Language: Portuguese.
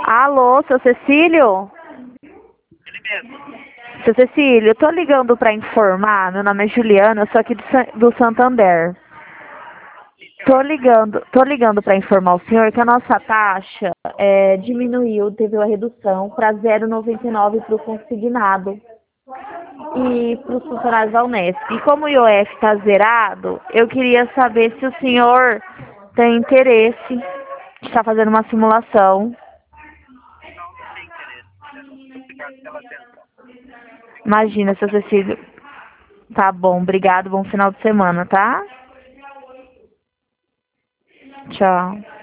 Alô, seu Cecílio? Ele mesmo. Seu Cecílio, eu tô ligando pra informar, meu nome é Juliana, eu sou aqui do Santander. Tô ligando para informar o senhor que a nossa taxa diminuiu, teve uma redução para 0,99 para o consignado e para os funcionários da Unesp. E como o IOF está zerado, eu queria saber se o senhor tem interesse de estar fazendo uma simulação. Não tem interesse. Obrigado pela atenção. Imagina, seu Cecílio. Tá bom, obrigado, bom final de semana, tá? Tchau.